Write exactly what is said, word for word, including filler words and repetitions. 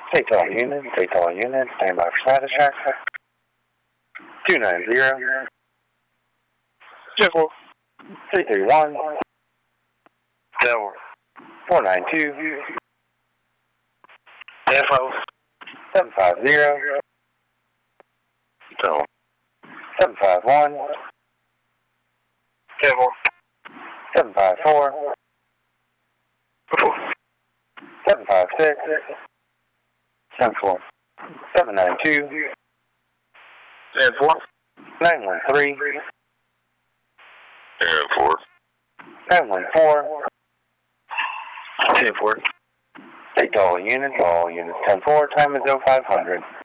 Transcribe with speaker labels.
Speaker 1: Take all units, take all units, stand by for status check. two nine zero.
Speaker 2: ten four.
Speaker 1: three three one.
Speaker 2: Tower.
Speaker 1: four nine two.
Speaker 2: Info.
Speaker 1: seven five zero.
Speaker 2: Tower.
Speaker 1: seven five one.
Speaker 2: ten four.
Speaker 1: seven five four. seven five six.
Speaker 2: ten four.
Speaker 1: seven nine two.
Speaker 2: ten four.
Speaker 1: nine one three.
Speaker 2: ten four.
Speaker 1: nine one four.
Speaker 2: ten four.
Speaker 1: Take all units, all units ten four, time is oh five hundred.